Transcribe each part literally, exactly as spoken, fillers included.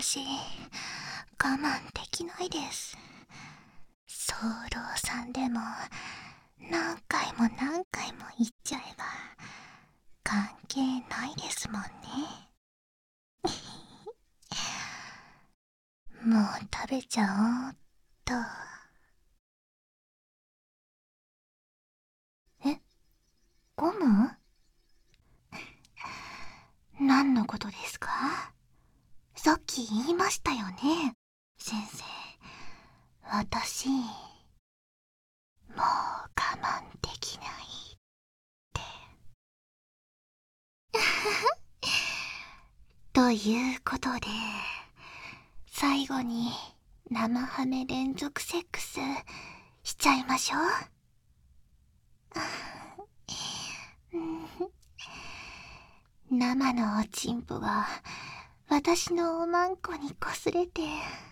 私、我慢できないです。早漏さんでも何回も何回も言っちゃえば関係ないですもんね。もう食べちゃおうっと。え、ゴム？何のことですか？さっき言いましたよね、先生。私、もう我慢できないって。ということで、最後に生ハメ連続セックスしちゃいましょう。生のおちんぽが私のおまんこに擦れて、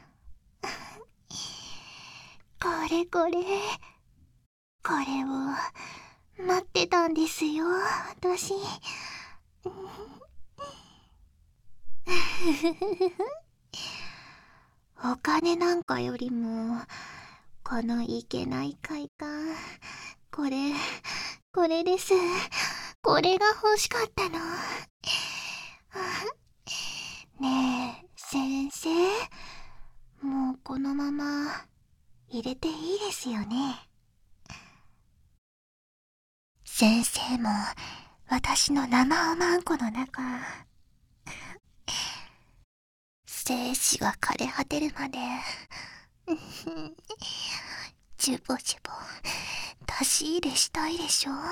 これこれ、これを待ってたんですよ、私。お金なんかよりも、このいけない快感、これ、これです。これが欲しかったの。ねえ、先生。もうこのまま入れていいですよね。先生も私の生おまんこの中、精子が枯れ果てるまでジュボジュボ出し入れしたいでしょ。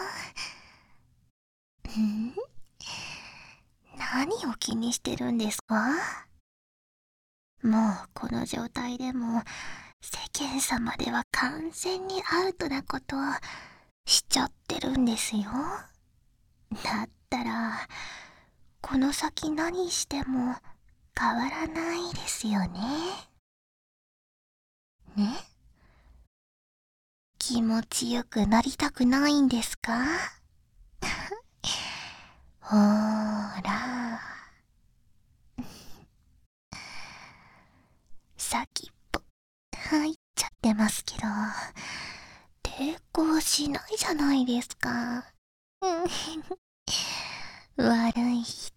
ん？何を気にしてるんですか？もうこの状態でも世間様では完全にアウトなことをしちゃってるんですよ。だったらこの先何しても変わらないですよね。ね？気持ちよくなりたくないんですか？ほーら。先っぽ入っちゃってますけど、抵抗しないじゃないですか。悪い人。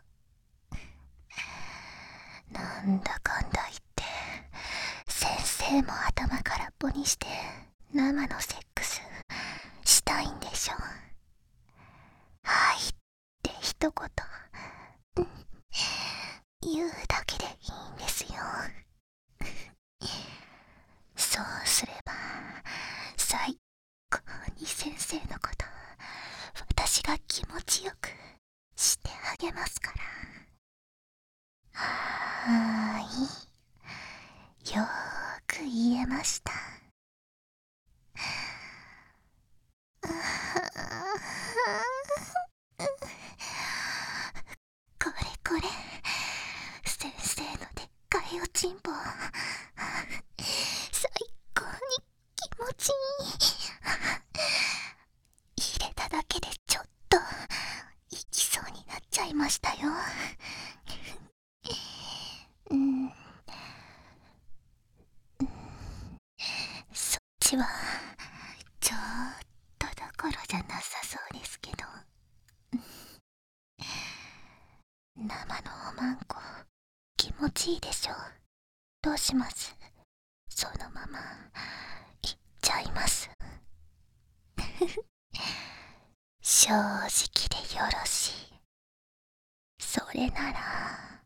なんだかんだ言って先生も頭空っぽにして生のセックスしたいんでしょ。はいって一言言うだけでいいんですよ。そうすれば最高に先生のこと私が気持ちよくしてあげますから。はーい、よーく言えました。これこれ、先生のでっかいおちんぽ、最高に気持ちいい。入れただけでちょっといきそうになっちゃいましたよ。うん、そっちはちょっとどころじゃなさそうですけど。生のおまんこ気持ちいいでしょ。どうします？そのままいっちゃいます。正直でよろしい。それなら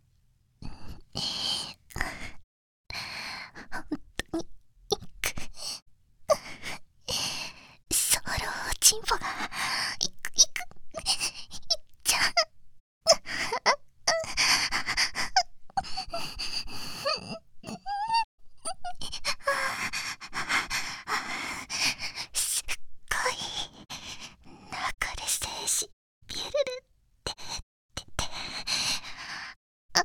本当にいくそのおちんぽがいくいくいっちゃすっごい中で精子ビュルルって出て、あ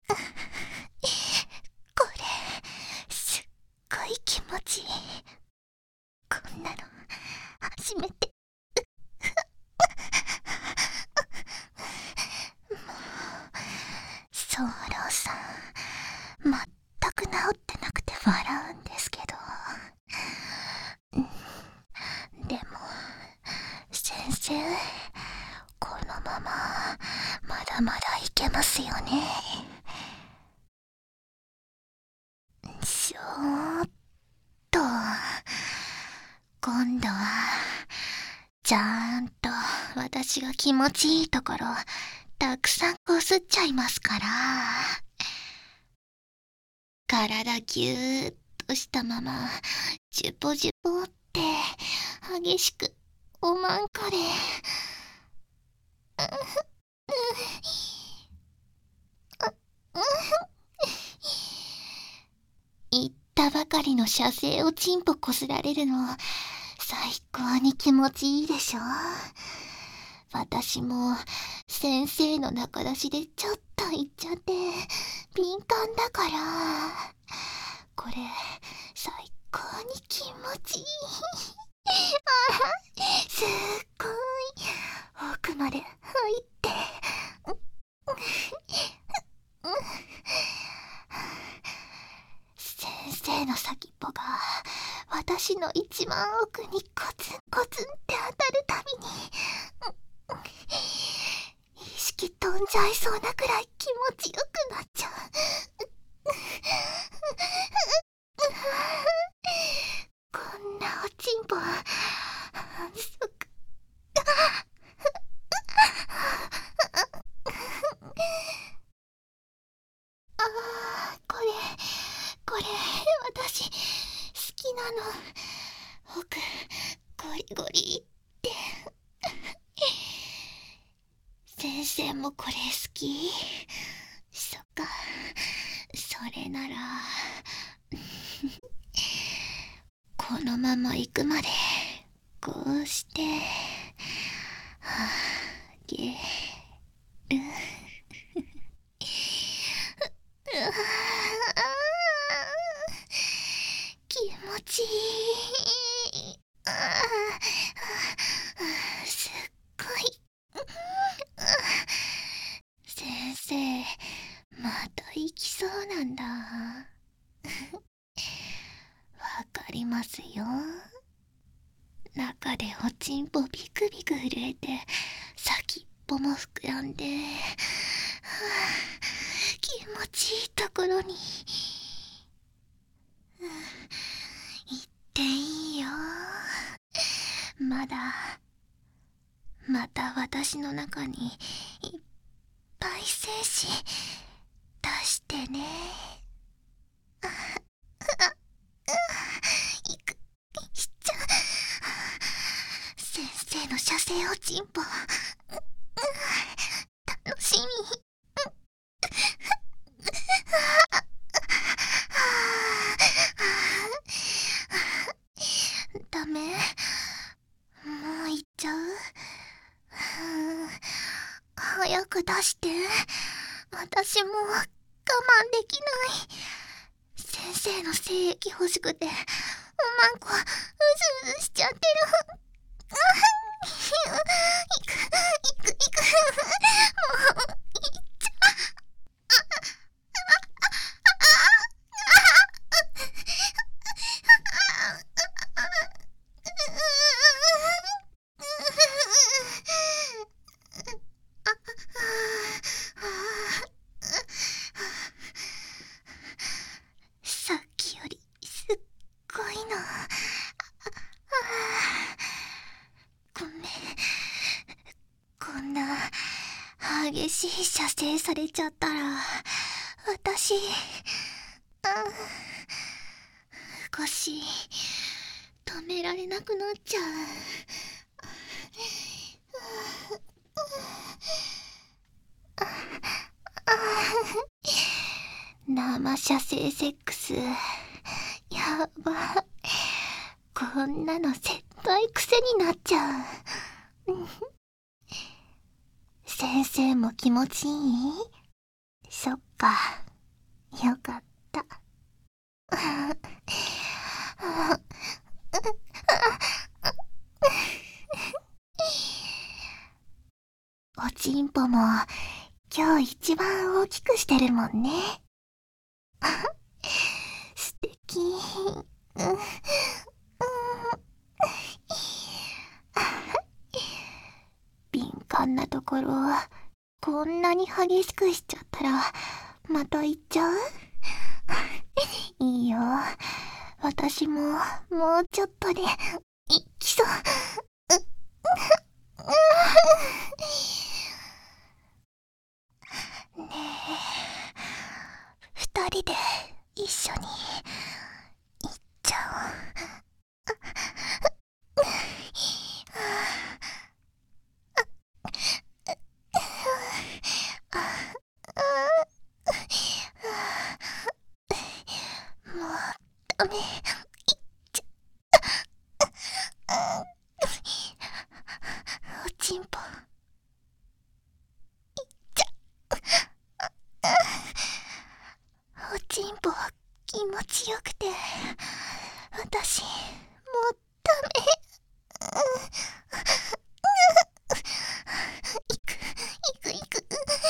これすっごい気持ちいい。こんなの初めて。 せん。このまままだまだいけますよね。しょーっと、今度はちゃんと私が気持ちいいところたくさんこすっちゃいますから。体ぎゅーっとしたままジュポジュポって激しくおまんこで言ったばかりの射精をチンポこすられるの最高に気持ちいいでしょ。私も先生の中出しでちょっと言っちゃって敏感だから、これ最高に気持ちいい。あすっごい奥まで入って先生の先っぽが私の一番奥にコツンコツンって当たるたびに意識飛んじゃいそうなくらい気持ちよくなっちゃう。こんなおちんぽ反則。あー、これこれ私好きなの。奥ゴリゴリって先生もこれ好き？そっか、それならこのまま行くまでこうしてあげる。気持ちいい。すっごい。先生また行きそうなんだ。わかりますよ。中でおちんぽビクビク震えて先っぽも膨らんで、はあ、気持ちいいところに、うん、行っていいよ。まだまた私の中にいっぱい精子出してね。いくしちゃ先生の射精おちんぽ楽しみ。ダメ？もう行っちゃう？早く出して。私もう我慢できない。先生の精液欲しくておまんこうずうずしちゃってる。いくいくいくもういっちゃさっきよりすっごいの。ごめん、こんな激しい射精されちゃったら私、うん、少し止められなくなっちゃう。生射精セックスやば。こんなの絶対癖になっちゃう。先生も気持ちいい？そっか、よかった。おちんぽも今日一番大きくしてるもんね。素敵。 かんなところこんなに激しくしちゃったらまた行っちゃう？いいよ、私ももうちょっとで行きそう。ねえ、二人で一緒に行っちゃおう。もうダメ。おちんぽおちんぽ気持ちよくて私もうダメ。行く行く行く。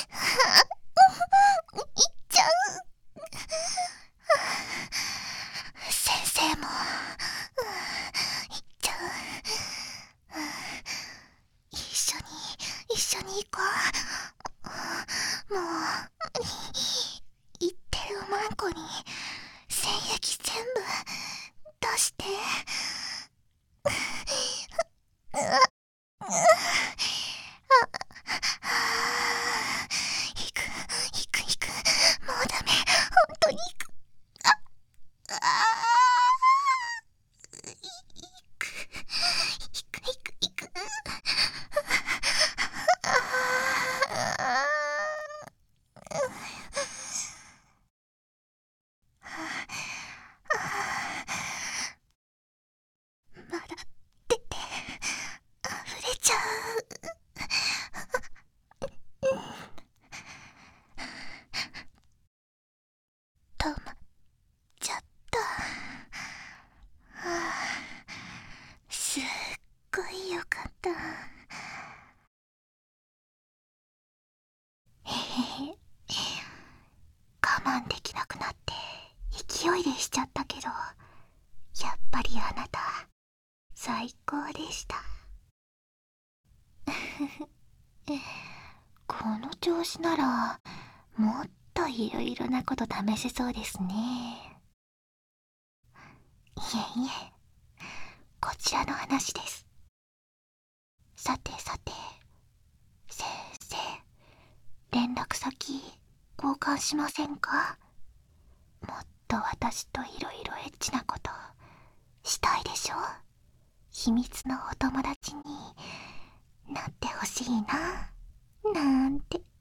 行っちゃう。先生も行っちゃう。一緒に一緒に行こう。もう言ってるマンコに精液全部出して。行く行く行く。もうダメ、本当に行く。ああ行く行く行く行く。まだ出て溢れちゃう。止まっちゃった。はあ、すっごいよかった。へへへ、我慢できなくなって勢いでしちゃったけど、やっぱりあなた最高でした。この調子ならもっといろいろなこと試せそうですね。いえいえ、こちらの話です。さてさて、先生、連絡先交換しませんか？もっと私といろいろエッチなことしたいでしょ？秘密のお友達になってほしいな、なん